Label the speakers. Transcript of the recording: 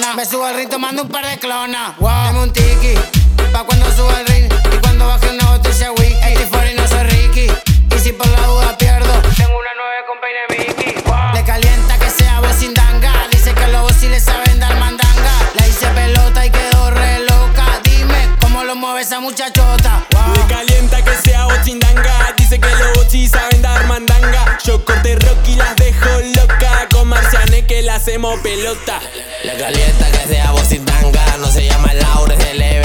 Speaker 1: zona. Me subo al ring tomando un par de clonas. Wow. Dame un tiki, pa' cuando suba al ring. Y cuando baje una botella de whisky. Estoy fuera y no soy Ricky. Y si por la duda pierdo, tengo una 9 con peine Mickey. Wow. Le calienta que sea voz sin danga. Dice que los sí le saben dar mandanga. La hice pelota y quedó re loca. Dime cómo lo mueve esa muchachota. Wow.
Speaker 2: Le calienta que sea bochindanga. Dice que los bochis saben dar mandanga. Yo corté rock y las dejo loca. Con Marciané que la hacemos pelota.
Speaker 3: Le calienta que sea bochindanga. No se llama Laura, es de